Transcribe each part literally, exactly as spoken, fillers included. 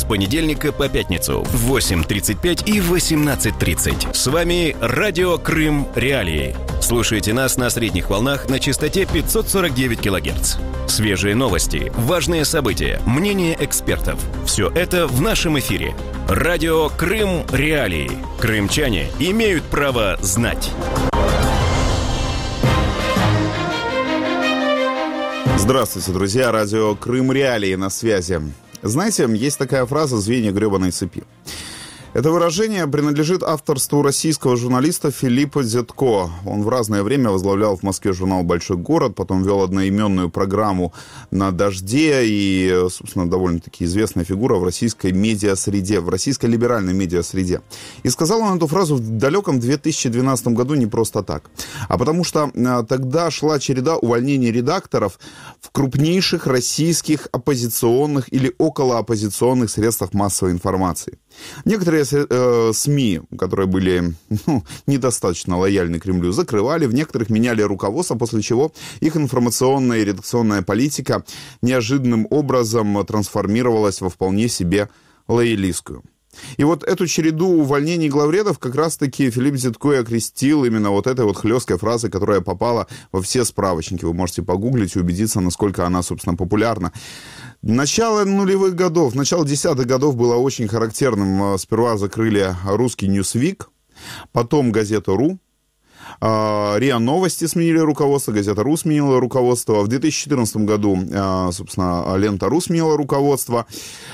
с понедельника по пятницу в восемь тридцать пять и восемнадцать тридцать. С вами Радио Крым Реалии. Слушайте нас на средних волнах на частоте пятьсот сорок девять килогерц. Свежие новости, важные события, мнения экспертов. Все это в нашем эфире. Радио Крым Реалии. Крымчане имеют право знать. Здравствуйте, друзья. Радио Крым Реалии на связи. Знаете, есть такая фраза «звенья гребаной цепи». Это выражение принадлежит авторству российского журналиста Филиппа Дзятко. Он в разное время возглавлял в Москве журнал «Большой город», потом вел одноименную программу на «Дожде» и, собственно, довольно-таки известная фигура в российской медиасреде, в российской либеральной медиасреде. И сказал он эту фразу в далеком две тысячи двенадцатом году не просто так, а потому что тогда шла череда увольнений редакторов в крупнейших российских оппозиционных или околооппозиционных средствах массовой информации. Некоторые э, СМИ, которые были ну, недостаточно лояльны Кремлю, закрывали, в некоторых меняли руководство, после чего их информационная и редакционная политика неожиданным образом трансформировалась во вполне себе лоялистскую. И вот эту череду увольнений главредов как раз-таки Филипп Дзятко и окрестил именно вот этой вот хлесткой фразой, которая попала во все справочники. Вы можете погуглить и убедиться, насколько она, собственно, популярна. Начало нулевых годов, начало десятых годов было очень характерным. Сперва закрыли русский Newsweek, потом газету «Ру». РИА Новости сменили руководство, газета «Ру» сменила руководство. В две тысячи четырнадцатом году, собственно, лента «Ру» сменила руководство.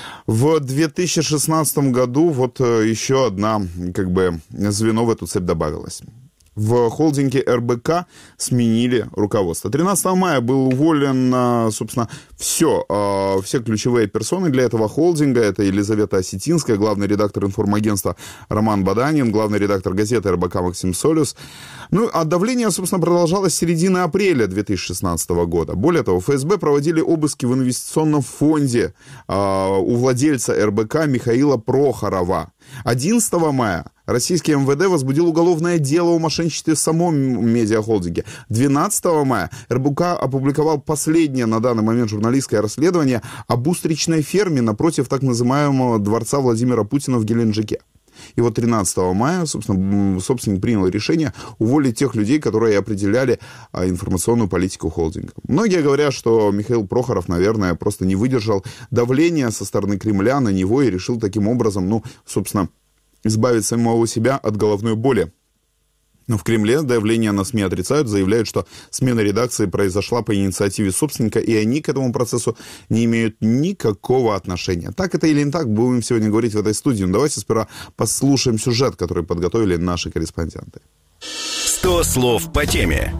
В две тысячи шестнадцатом году вот еще одна, как бы, звено в эту цепь добавилось. В холдинге эр бэ ка сменили руководство. тринадцатого мая был уволен, собственно, все, все ключевые персоны для этого холдинга. Это Елизавета Осетинская, главный редактор информагентства Роман Баданин, главный редактор газеты эр бэ ка Максим Солюс. Ну, а давление, собственно, продолжалось с середины апреля две тысячи шестнадцатого года. Более того, эф эс бэ проводили обыски в инвестиционном фонде у владельца эр бэ ка Михаила Прохорова. одиннадцатого мая российский эм вэ дэ возбудил уголовное дело о мошенничестве в самом медиахолдинге. двенадцатого мая эр бэ ка опубликовал последнее на данный момент журналистское расследование об устричной ферме напротив так называемого дворца Владимира Путина в Геленджике. И вот тринадцатого мая, собственно, собственник принял решение уволить тех людей, которые определяли информационную политику холдинга. Многие говорят, что Михаил Прохоров, наверное, просто не выдержал давления со стороны Кремля на него и решил таким образом, ну, собственно, избавить самого себя от головной боли. Но в Кремле давление на СМИ отрицают, заявляют, что смена редакции произошла по инициативе собственника, и они к этому процессу не имеют никакого отношения. Так это или не так, будем сегодня говорить в этой студии. Но давайте сперва послушаем сюжет, который подготовили наши корреспонденты. сто слов по теме.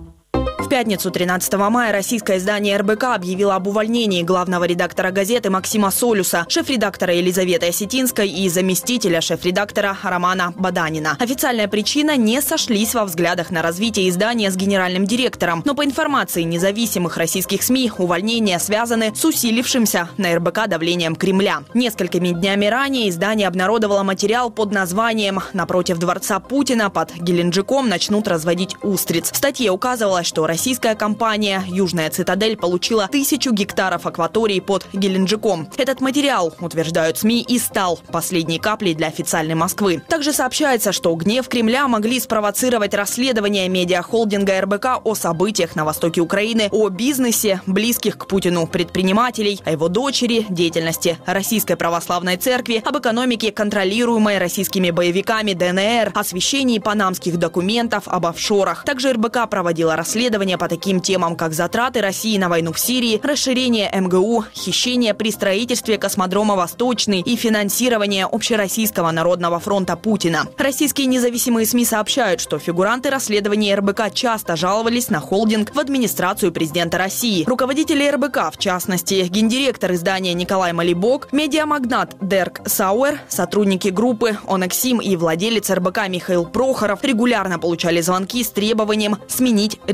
В пятницу тринадцатого мая российское издание эр бэ ка объявило об увольнении главного редактора газеты Максима Солюса, шеф-редактора Елизаветы Осетинской и заместителя шеф-редактора Романа Баданина. Официальная причина – не сошлись во взглядах на развитие издания с генеральным директором. Но по информации независимых российских СМИ, увольнения связаны с усилившимся на эр бэ ка давлением Кремля. Несколькими днями ранее издание обнародовало материал под названием «Напротив дворца Путина под Геленджиком начнут разводить устриц». В статье указывалось, что российская компания «Южная Цитадель» получила тысячу гектаров акватории под Геленджиком. Этот материал, утверждают СМИ, и стал последней каплей для официальной Москвы. Также сообщается, что гнев Кремля могли спровоцировать расследование медиахолдинга эр бэ ка о событиях на востоке Украины, о бизнесе близких к Путину предпринимателей, о его дочери, деятельности Российской Православной Церкви, об экономике, контролируемой российскими боевиками дэ эн эр, освещении панамских документов, об офшорах. Также эр бэ ка проводила расследование по таким темам, как затраты России на войну в Сирии, расширение эм гэ у, хищение при строительстве космодрома «Восточный» и финансирование Общероссийского народного фронта Путина. Российские независимые СМИ сообщают, что фигуранты расследования эр бэ ка часто жаловались на холдинг в администрацию президента России. Руководители эр бэ ка, в частности, гендиректор издания Николай Малибок, медиамагнат Дерк Сауэр, сотрудники группы Онексим и владелец эр бэ ка Михаил Прохоров регулярно получали звонки с требованием сменить редакционную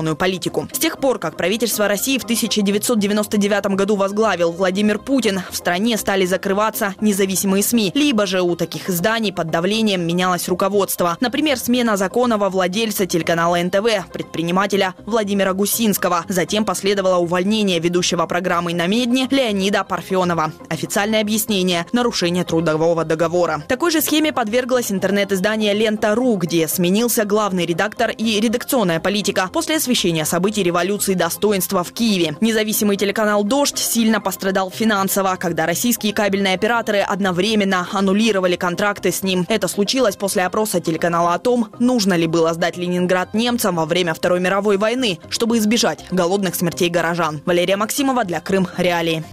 редакционную политику. С тех пор, как правительство России в тысяча девятьсот девяносто девятом году возглавил Владимир Путин, в стране стали закрываться независимые СМИ, либо же у таких изданий под давлением менялось руководство. Например, смена законного владельца телеканала эн тэ вэ, предпринимателя Владимира Гусинского. Затем последовало увольнение ведущего программы «На Медне» Леонида Парфенова. Официальное объяснение – нарушение трудового договора. Такой же схеме подверглось интернет-издание «Лента.ру», где сменился главный редактор и редакционная политика после освещения событий революции достоинства в Киеве. Независимый телеканал «Дождь» сильно пострадал финансово, когда российские кабельные операторы одновременно аннулировали контракты с ним. Это случилось после опроса телеканала о том, нужно ли было сдать Ленинград немцам во время Второй мировой войны, чтобы избежать голодных смертей горожан. Валерия Максимова для Крым Реалии.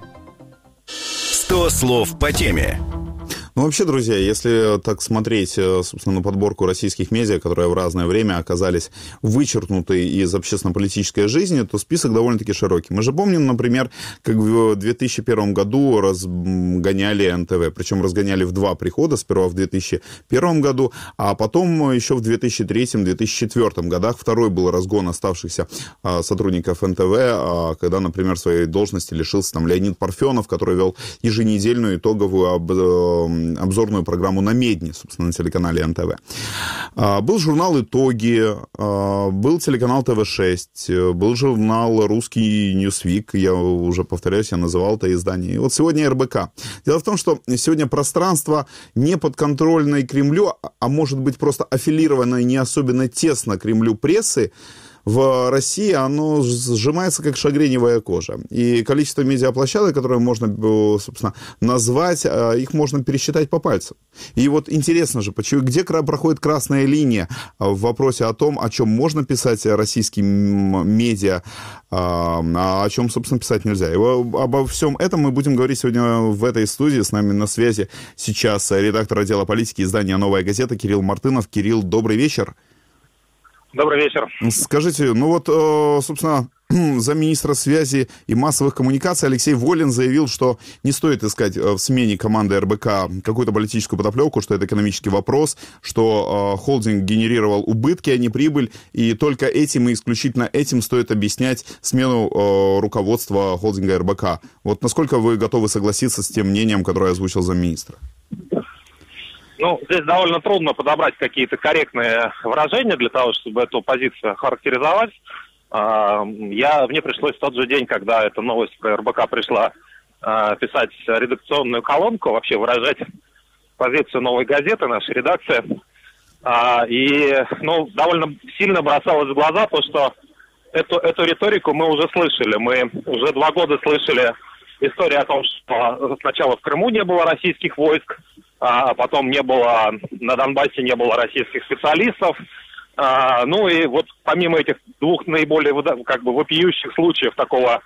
сто слов по теме. Ну, вообще, друзья, если так смотреть, собственно, на подборку российских медиа, которые в разное время оказались вычеркнуты из общественно-политической жизни, то список довольно-таки широкий. Мы же помним, например, как в две тысячи первом году разгоняли эн тэ вэ. Причем разгоняли в два прихода. Сперва в две тысячи первом году, а потом еще в две тысячи третьем — две тысячи четвёртом годах. Второй был разгон оставшихся сотрудников эн тэ вэ, когда, например, своей должности лишился там Леонид Парфенов, который вел еженедельную итоговую об обзорную программу «На Медне», собственно, на телеканале эн тэ вэ. Был журнал «Итоги», был телеканал тэ вэ шесть, был журнал «Русский Ньюсвик», я уже повторяюсь, я называл это издание. И вот сегодня эр бэ ка. Дело в том, что сегодня пространство не подконтрольное Кремлю, а может быть просто аффилированное не особенно тесно Кремлю прессы, в России оно сжимается, как шагреневая кожа. И количество медиаплощадок, которые можно, собственно, назвать, их можно пересчитать по пальцам. И вот интересно же, почему, где проходит красная линия в вопросе о том, о чем можно писать российским медиа, а о чем, собственно, писать нельзя. И обо всем этом мы будем говорить сегодня в этой студии. С нами на связи сейчас редактор отдела политики издания «Новая газета» Кирилл Мартынов. Кирилл, добрый вечер. Добрый вечер. Скажите, ну вот, собственно, замминистра связи и массовых коммуникаций Алексей Волин заявил, что не стоит искать в смене команды эр бэ ка какую-то политическую подоплеку, что это экономический вопрос, что холдинг генерировал убытки, а не прибыль, и только этим и исключительно этим стоит объяснять смену руководства холдинга эр бэ ка. Вот насколько вы готовы согласиться с тем мнением, которое озвучил замминистра? Ну, здесь довольно трудно подобрать какие-то корректные выражения для того, чтобы эту позицию характеризовать. Я, мне пришлось в тот же день, когда эта новость про эр бэ ка пришла, писать редакционную колонку, вообще выражать позицию «Новой газеты», нашей редакции. И, ну, довольно сильно бросалось в глаза то, что эту, эту риторику мы уже слышали. Мы уже два года слышали историю о том, что сначала в Крыму не было российских войск, а потом не было, на Донбассе не было российских специалистов. А, ну и вот помимо этих двух наиболее как бы вопиющих случаев такого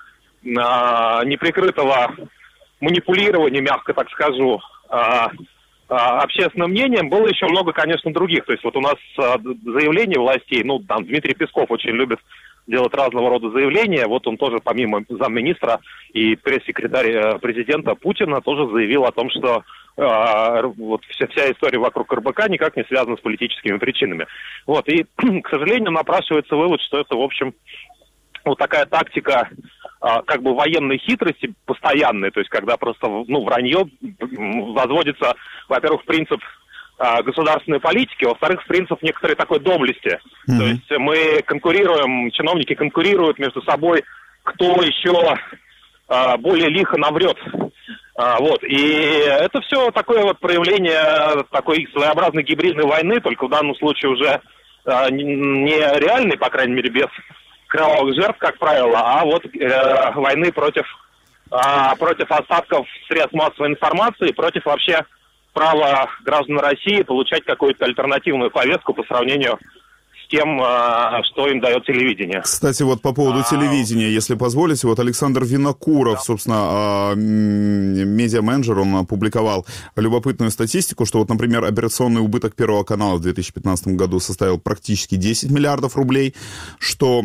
а, неприкрытого манипулирования, мягко так скажу, а, а, общественным мнением, было еще много, конечно, других. То есть вот у нас а, заявления властей, ну там Дмитрий Песков очень любит делать разного рода заявления. Вот он тоже, помимо замминистра и пресс-секретаря президента Путина, тоже заявил о том, что э, вот вся, вся история вокруг эр бэ ка никак не связана с политическими причинами. Вот. И, к сожалению, напрашивается вывод, что это, в общем, вот такая тактика э, как бы военной хитрости постоянной, то есть когда просто, ну, вранье возводится, во-первых, принцип государственной политики, во-вторых, принцип некоторой такой доблести. Mm-hmm. То есть мы конкурируем, чиновники конкурируют между собой, кто еще а, более лихо наврет. А, вот. И это все такое вот проявление такой своеобразной гибридной войны, только в данном случае уже а, не реальной, по крайней мере, без кровавых жертв, как правило, а вот э, войны против, а, против остатков средств массовой информации, против вообще право граждан России получать какую-то альтернативную повестку по сравнению с тем, что им дает телевидение. Кстати, вот по поводу а... телевидения, если позволите, вот Александр Винокуров, да. собственно, медиа-менеджер, он опубликовал любопытную статистику, что вот, например, операционный убыток Первого канала в две тысячи пятнадцатом году составил практически десять миллиардов рублей, что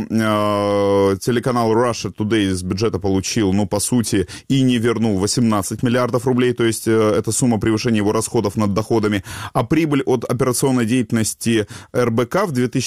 э, телеканал Russia Today из бюджета получил, ну, по сути, и не вернул восемнадцать миллиардов рублей, то есть э, это сумма превышения его расходов над доходами, а прибыль от операционной деятельности эр бэ ка в две тысячи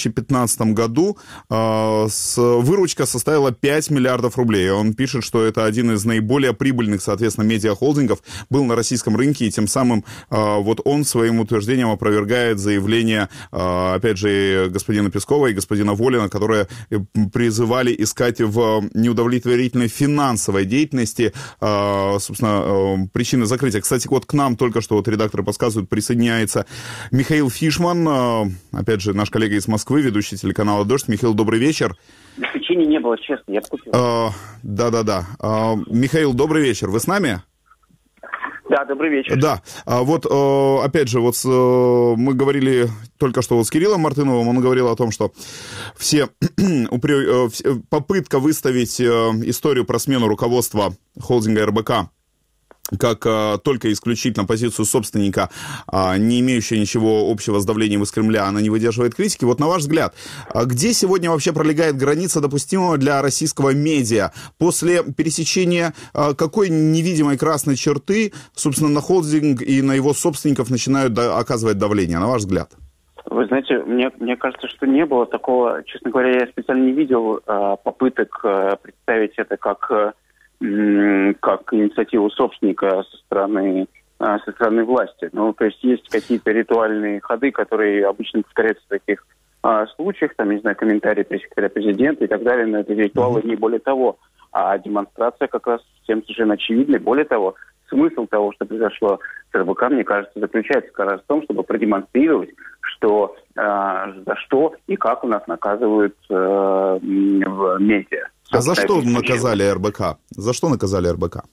тысячи пятнадцатом году э, с, выручка составила пять миллиардов рублей. Он пишет, что это один из наиболее прибыльных, соответственно, медиахолдингов был на российском рынке, и тем самым э, вот он своим утверждением опровергает заявление, э, опять же, господина Пескова и господина Волина, которые призывали искать в неудовлетворительной финансовой деятельности, э, собственно, э, причины закрытия. Кстати, вот к нам только что вот редакторы подсказывают, присоединяется Михаил Фишман, э, опять же, наш коллега из Москвы, ведущий телеканала «Дождь». Михаил, добрый вечер. Печенья не было, честно, я купил. Э, да-да-да. Э, Михаил, добрый вечер. Вы с нами? Да, добрый вечер. Да, а вот, опять же, вот мы говорили только что вот с Кириллом Мартыновым, он говорил о том, что все попытка выставить историю про смену руководства холдинга эр бэ ка как а, только исключительно позицию собственника, а, не имеющая ничего общего с давлением из Кремля, она не выдерживает критики. Вот на ваш взгляд, а где сегодня вообще пролегает граница допустимого для российского медиа? После пересечения а, какой невидимой красной черты, собственно, на холдинг и на его собственников начинают да, оказывать давление, на ваш взгляд? Вы знаете, мне, мне кажется, что не было такого, честно говоря, я специально не видел а, попыток а, представить это как... как инициативу собственника со стороны, со стороны власти. Ну, то есть есть какие-то ритуальные ходы, которые обычно повторяются в таких а, случаях, там, не знаю, комментарии пресс-секретаря президента и так далее, но это ритуалы не более того. А демонстрация как раз всем совершенно очевидна. Более того, смысл того, что произошло с эр бэ ка, мне кажется, заключается как раз в том, чтобы продемонстрировать, что э, за что и как у нас наказывают э, в медиа. А за что наказали эр бэ ка? За что наказали эр бэ ка?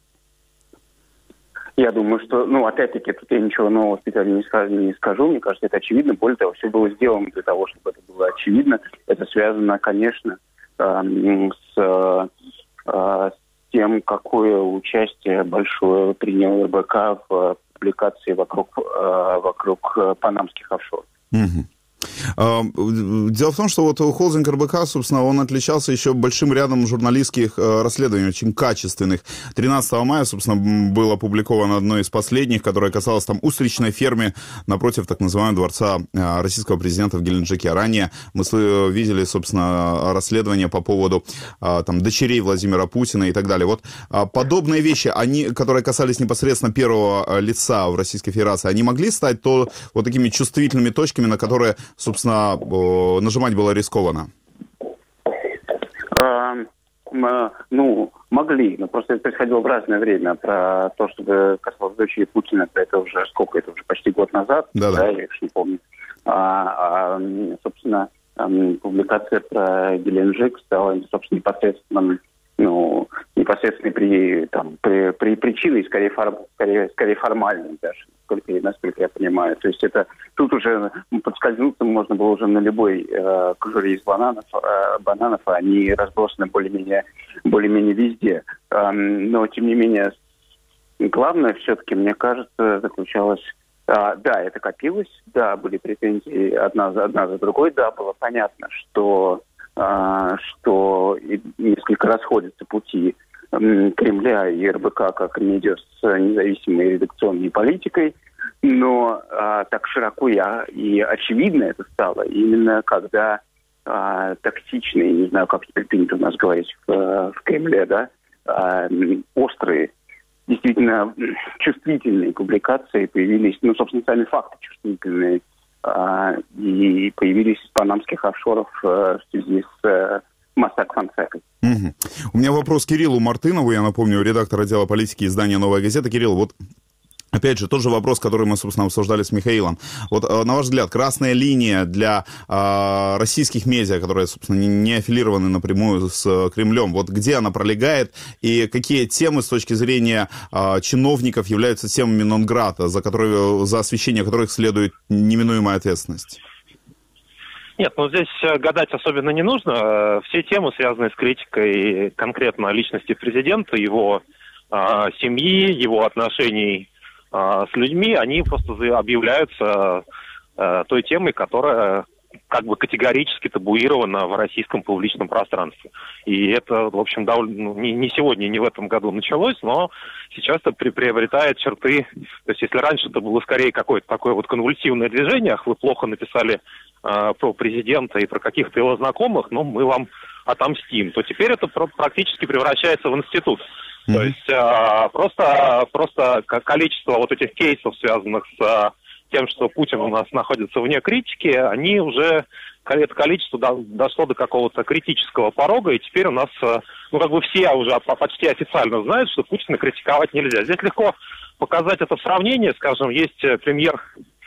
Я думаю, что, ну, опять-таки, тут я ничего нового специально не скажу, не скажу. Мне кажется, это очевидно. Более того, все было сделано для того, чтобы это было очевидно. Это связано, конечно, э, с, э, с тем, какое участие большое принял эр бэ ка в публикации вокруг, э, вокруг панамских офшоров. Угу. Дело в том, что вот холдинг эр бэ ка, собственно, он отличался еще большим рядом журналистских расследований, очень качественных. тринадцатого мая, собственно, было опубликовано одно из последних, которое касалось там устричной фермы напротив так называемого дворца российского президента в Геленджике. Ранее мы видели, собственно, расследование по поводу там дочерей Владимира Путина и так далее. Вот подобные вещи, они, которые касались непосредственно первого лица в Российской Федерации, они могли стать то вот такими чувствительными точками, на которые, собственно, нажимать было рискованно? А, ну, могли, но просто это происходило в разное время. Про то, что касалось дочери Путина, это уже сколько, это уже почти год назад, да, да я уж не помню. А, а, собственно, публикация про Геленджик стала, собственно, непосредственным, ну, непосредственной при, там, при, при причиной, скорее, фор, скорее, скорее формальной даже, насколько, насколько я понимаю. То есть это тут уже подскользнуться можно было уже на любой э, кожуре из бананов, э, бананов, они разбросаны более-менее, более-менее везде. Э, но, тем не менее, главное все-таки, мне кажется, заключалось... Э, да, это копилось, да, были претензии одна, одна за другой, да, было понятно, что... что несколько расходятся пути Кремля и эр бэ ка как медиа с независимой редакционной политикой, но а, так широко и, и очевидно это стало именно когда а, тактичные, не знаю, как теперь принято у нас говорить в, в Кремле, да, а, острые, действительно чувствительные публикации появились, ну, собственно, сами факты чувствительные, и появились из панамских офшоров в связи с Моссак Фонсекой. Угу. У меня вопрос к Кириллу Мартынову, я напомню, редактор отдела политики издания «Новая газета». Кирилл, вот опять же, тот же вопрос, который мы, собственно, обсуждали с Михаилом. Вот, на ваш взгляд, красная линия для э, российских медиа, которые, собственно, не, не аффилированы напрямую с э, Кремлем, вот где она пролегает и какие темы с точки зрения э, чиновников являются темами нон-грата, за, которые, за освещение которых следует неминуемая ответственность? Нет, ну здесь гадать особенно не нужно. Все темы, связанные с критикой конкретно личности президента, его э, семьи, его отношений с людьми, они просто объявляются э, той темой, которая как бы категорически табуирована в российском публичном пространстве. И это, в общем, довольно, ну, не, не сегодня, не в этом году началось, но сейчас это при, приобретает черты. То есть если раньше это было скорее какое-то такое вот конвульсивное движение, ах, вы плохо написали э, про президента и про каких-то его знакомых, ну, мы вам отомстим, то теперь это практически превращается в институт. Mm-hmm. То есть э, просто, просто количество вот этих кейсов, связанных с э, тем, что Путин у нас находится вне критики, они уже, это количество до, дошло до какого-то критического порога, и теперь у нас, э, ну, как бы все уже почти официально знают, что Путина критиковать нельзя. Здесь легко показать это в сравнении, скажем, есть премьер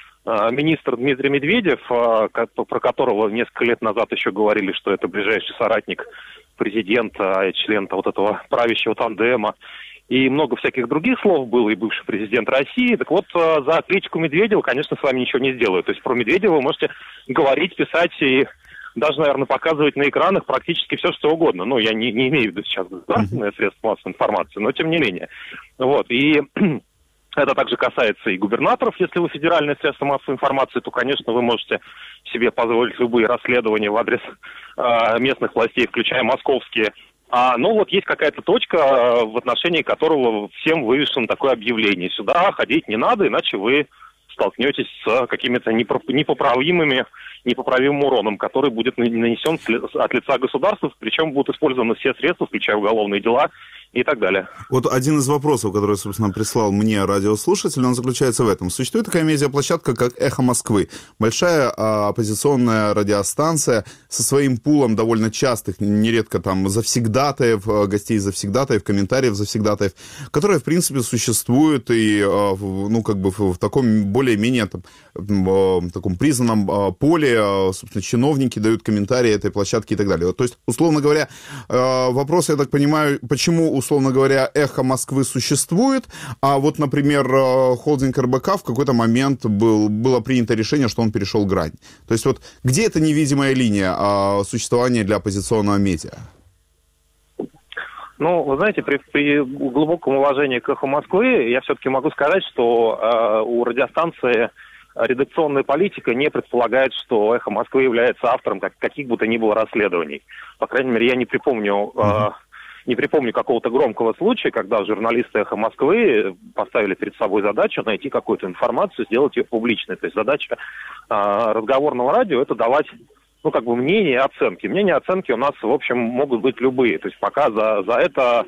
министр Дмитрий Медведев, про которого несколько лет назад еще говорили, что это ближайший соратник президента, член вот этого правящего тандема. И много всяких других слов было, и бывший президент России. Так вот, за критику Медведева, конечно, с вами ничего не сделают. То есть про Медведева вы можете говорить, писать и даже, наверное, показывать на экранах практически все, что угодно. Ну, я не, не имею в виду сейчас государственные средства массовой информации, но тем не менее. Вот, и... Это также касается и губернаторов. Если вы федеральное средство массовой информации, то, конечно, вы можете себе позволить любые расследования в адрес э, местных властей, включая московские. А, ну вот есть какая-то точка, э, в отношении которого всем вывешено такое объявление. Сюда ходить не надо, иначе вы столкнетесь с какими-то непоправимыми, непоправимым уроном, который будет нанесен от лица государства, причем будут использованы все средства, включая уголовные дела и так далее. Вот один из вопросов, который, собственно, прислал мне радиослушатель, он заключается в этом. Существует такая медиаплощадка, как «Эхо Москвы». Большая а, оппозиционная радиостанция со своим пулом довольно частых, нередко там завсегдатаев, гостей завсегдатаев, комментариев завсегдатаев, которая, в принципе, существует и, а, ну, как бы в, в таком более-менее там, в таком признанном а, поле, а, собственно, чиновники дают комментарии этой площадке и так далее. То есть, условно говоря, а, вопрос, я так понимаю, почему, условно говоря, «Эхо Москвы» существует, а вот, например, холдинг эр бэ ка в какой-то момент был, было принято решение, что он перешел грань. То есть вот где эта невидимая линия а, существования для оппозиционного медиа? Ну, вы знаете, при, при глубоком уважении к «Эхо Москвы» я все-таки могу сказать, что э, у радиостанции редакционная политика не предполагает, что «Эхо Москвы» является автором как, каких бы то ни было расследований. По крайней мере, я не припомню... Э, Не припомню какого-то громкого случая, когда журналисты «Эхо Москвы» поставили перед собой задачу найти какую-то информацию, сделать ее публичной. То есть задача э, разговорного радио – это давать, ну, как бы мнение и оценки. Мнения и оценки у нас, в общем, могут быть любые. То есть пока за, за это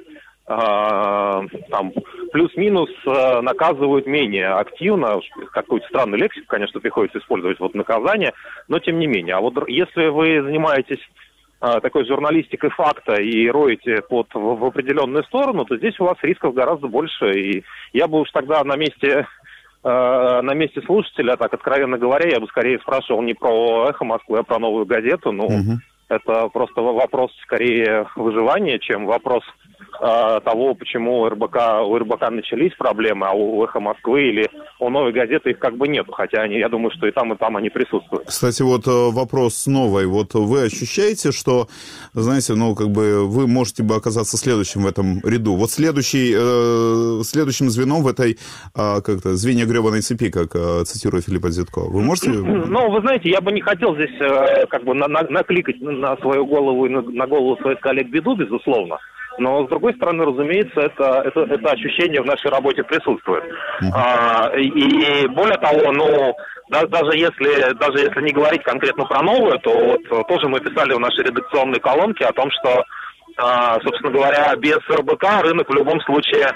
э, там плюс-минус э, наказывают менее активно. Какую-то странную лексику, конечно, приходится использовать, вот наказание, но тем не менее. А вот если вы занимаетесь такой журналистикой факта и роете под, в, в определенную сторону, то здесь у вас рисков гораздо больше. И я бы уж тогда на месте, э, на месте слушателя, так откровенно говоря, я бы скорее спрашивал не про «Эхо Москвы», а про «Новую газету». Ну, угу. Это просто вопрос скорее выживания, чем вопрос э, того, почему у эр бэ ка, у эр бэ ка начались проблемы, а у «Эхо Москвы» или у «Новой газеты» их как бы нет. Хотя они, я думаю, что и там, и там они присутствуют. Кстати, вот вопрос с новой. Вот вы ощущаете, что, знаете, ну, как бы вы можете бы оказаться следующим в этом ряду? Вот следующий, э, следующим звеном в этой, э, как-то, звенья гребаной цепи, как э, цитирую Филиппа Дзюдко. Вы можете... Ну, вы знаете, я бы не хотел здесь э, как бы на, на, накликать на свою голову и на, на голову своих коллег беду, безусловно. Но, с другой стороны, разумеется, это, это, это ощущение в нашей работе присутствует. Uh-huh. А, и, и более того, ну, да, даже, если, даже если не говорить конкретно про новую, то вот, тоже мы писали в нашей редакционной колонке о том, что, а, собственно говоря, без эр бэ ка рынок в любом случае,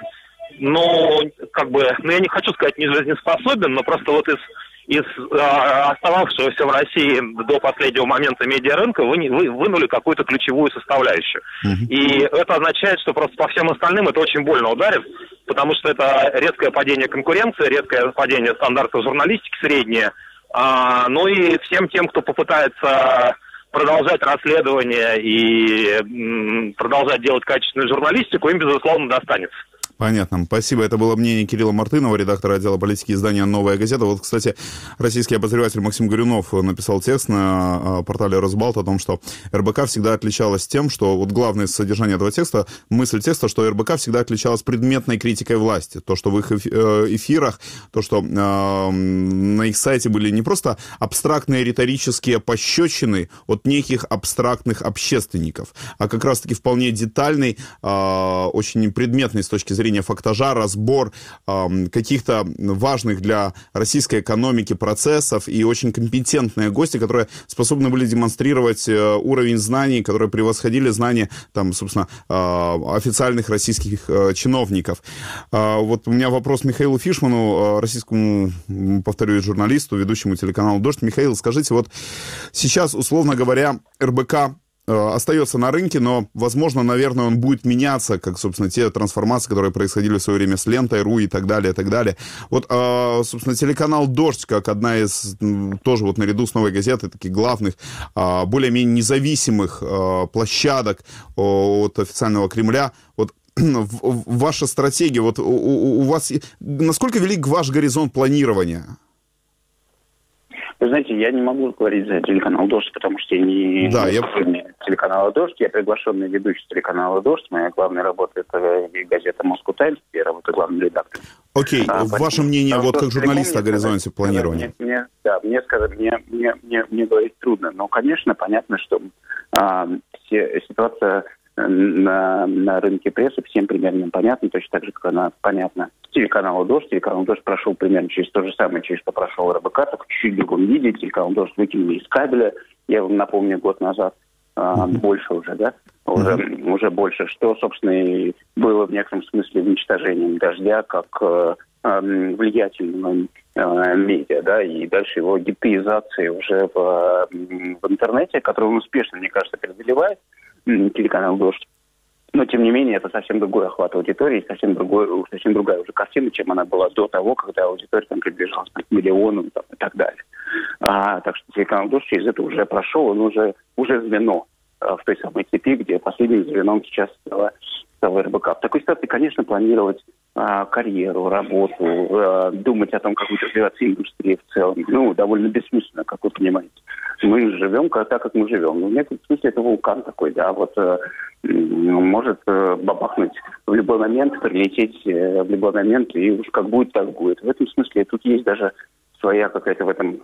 ну, как бы, ну, я не хочу сказать не жизнеспособен, но просто вот из... из э, остававшегося в России до последнего момента медиарынка вы, вы вынули какую-то ключевую составляющую. Uh-huh. И это означает, что просто по всем остальным это очень больно ударит, потому что это резкое падение конкуренции, резкое падение стандартов журналистики среднее. А, ну и всем тем, кто попытается продолжать расследование и м, продолжать делать качественную журналистику, им, безусловно, достанется. Понятно. Спасибо. Это было мнение Кирилла Мартынова, редактора отдела политики издания «Новая газета». Вот, кстати, российский обозреватель Максим Горюнов написал текст на портале «Росбалт» о том, что эр бэ ка всегда отличалась тем, что вот главное содержание этого текста, мысль текста, что эр бэ ка всегда отличалась предметной критикой власти. То, что в их эфирах, то, что э, на их сайте были не просто абстрактные риторические пощечины от неких абстрактных общественников, а как раз-таки вполне детальный, э, очень предметный с точки зрения зрения фактажа, разбор э, каких-то важных для российской экономики процессов и очень компетентные гости, которые способны были демонстрировать э, уровень знаний, которые превосходили знания, там, собственно, э, официальных российских э, чиновников. Э, вот у меня вопрос Михаилу Фишману, э, российскому, повторюсь, журналисту, ведущему телеканалу «Дождь». Михаил, скажите, вот сейчас, условно говоря, эр бэ ка остается на рынке, но, возможно, наверное, он будет меняться, как, собственно, те трансформации, которые происходили в свое время с лентой, РУ и так далее, и так далее. Вот, собственно, телеканал «Дождь», как одна из, тоже вот наряду с «Новой газетой», таких главных, более-менее независимых площадок от официального Кремля, вот, ваша стратегия, вот у, у вас, насколько велик ваш горизонт планирования? Вы знаете, я не могу говорить за телеканал «Дождь», потому что я не да, я... телеканала «Дождь». Я приглашенный ведущий телеканала «Дождь». Моя главная работа – это газета «Москва Таймс», где я работаю главным редактором. Окей, а, ваше мнение, а вот как журналиста о горизонте планирования? Мне, мне, да, мне сказать, мне, мне, мне, мне говорить трудно. Но, конечно, понятно, что а, все, ситуация на, на рынке прессы всем примерно понятна, точно так же, как она понятна телеканалу «Дождь». Телеканал «Дождь» прошел примерно через то же самое, через что прошел эр бэ ка, только чуть-чуть в другом виде. Телеканал «Дождь» выкинули из кабеля, я вам напомню, год назад, а, mm-hmm. больше уже, да, уже, mm-hmm. уже больше, что, собственно, и было в некотором смысле уничтожением «Дождя» как э, э, влиятельного э, медиа, да, и дальше его гиптоизации уже в, в интернете, который он успешно, мне кажется, преодолевает, телеканал «Дождь». Но, тем не менее, это совсем другой охват аудитории, совсем, другой, совсем другая уже картина, чем она была до того, когда аудитория там приближалась к миллиону там, и так далее. А, так что телеканал «Дождь» через это уже прошел, он уже, уже звено а, в той самой цепи, где последним звеном сейчас стала, стала эр бэ ка. В такой ситуации, конечно, планировать а, карьеру, работу, а, думать о том, как будет развиваться индустрия в целом, ну, довольно бессмысленно, как вы понимаете. Мы живем так, как мы живем. Ну, в некотором смысле это вулкан такой, да, вот э, может э, бабахнуть в любой момент, прилететь э, в любой момент, и уж как будет, так будет. В этом смысле тут есть даже своя какая-то в этом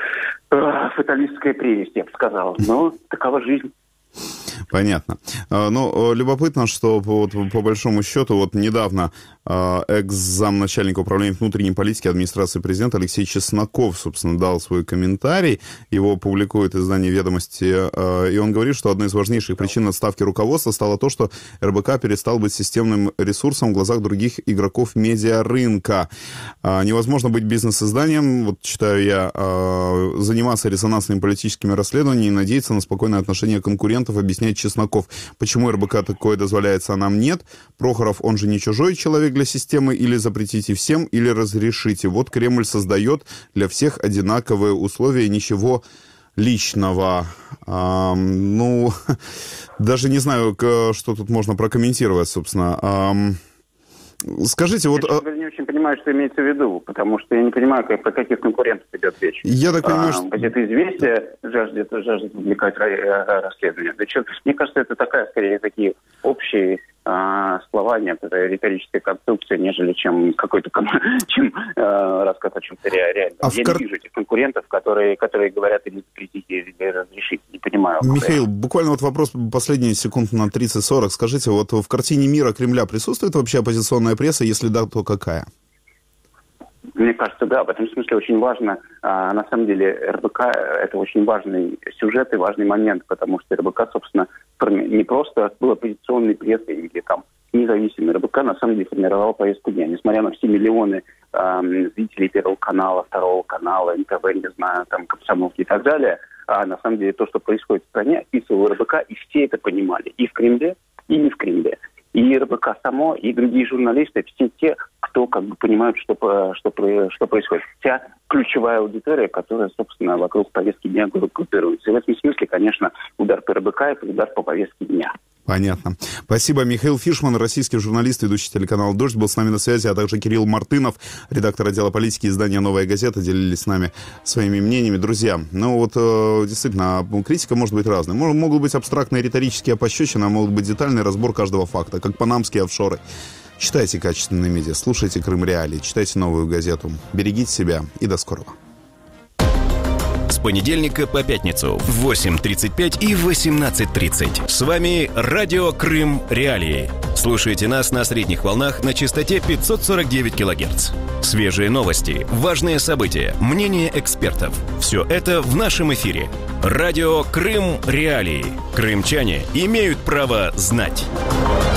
э, фаталистская прелесть, я бы сказал. Но такова жизнь. Понятно. Ну, любопытно, что вот, по большому счету, вот недавно экс-замначальника управления внутренней политики администрации президента Алексей Чесноков, собственно, дал свой комментарий. Его публикует издание «Ведомости», и он говорит, что одной из важнейших причин отставки руководства стало то, что эр бэ ка перестал быть системным ресурсом в глазах других игроков медиарынка. Невозможно быть бизнес-изданием, вот читаю я, заниматься резонансными политическими расследованиями и надеяться на спокойное отношение конкурентов, объясняет Чесноков. Почему эр бэ ка такое дозволяется, а нам нет? Прохоров, он же не чужой человек для системы, или запретите всем, или разрешите. Вот Кремль создает для всех одинаковые условия, ничего личного. А, ну, даже не знаю, что тут можно прокомментировать, собственно. А, скажите, вот... Я не очень понимаю, что имеется в виду, потому что я не понимаю, как, про каких конкурентов идет речь. Я так понимаю, а, что... Газета «Известия» жаждет, жаждет публиковать расследование. Да что, мне кажется, это такая, скорее, такие общие а, слова, некоторая риторическая конструкция, нежели чем какой-то чем, а, рассказ о чем-то реальном. А я кар... не вижу этих конкурентов, которые, которые говорят или запретить, или разрешить. Не понимаю. Михаил, это. буквально вот вопрос последние секунд на тридцать-сорок. Скажите, вот в картине мира Кремля присутствует вообще оппозиционная пресса? Если да, то какая? Мне кажется, да. В этом смысле очень важно. А, на самом деле эр бэ ка – это очень важный сюжет и важный момент, потому что эр бэ ка, собственно, не просто был оппозиционной прессой или там независимой. эр бэ ка на самом деле формировал повестку дня. Несмотря на все миллионы э, зрителей Первого канала, Второго канала, эн тэ вэ, не знаю, там, Комсомолки и так далее, а на самом деле то, что происходит в стране, описывал эр бэ ка, и все это понимали. И в Кремле, и не в Кремле. И эр бэ ка само, и другие журналисты, все те, кто как бы понимают, что, что, что происходит. Вся ключевая аудитория, которая, собственно, вокруг повестки дня группируется. И в этом смысле, конечно, удар по эр бэ ка – это удар по повестке дня. Понятно. Спасибо. Михаил Фишман, российский журналист, ведущий телеканала «Дождь», был с нами на связи, а также Кирилл Мартынов, редактор отдела политики издания «Новая газета», делились с нами своими мнениями. Друзья, ну вот действительно, критика может быть разной. Могут быть абстрактные риторические пощечины, а могут быть детальный разбор каждого факта, как панамские офшоры. Читайте качественные медиа, слушайте «Крым Реалии», читайте «Новую газету». Берегите себя и до скорого. С понедельника по пятницу в восемь тридцать пять и восемнадцать тридцать. С вами Радио Крым Реалии. Слушайте нас на средних волнах на частоте пятьсот сорок девять килогерц. Свежие новости, важные события, мнения экспертов. Все это в нашем эфире. Радио Крым Реалии. Крымчане имеют право знать.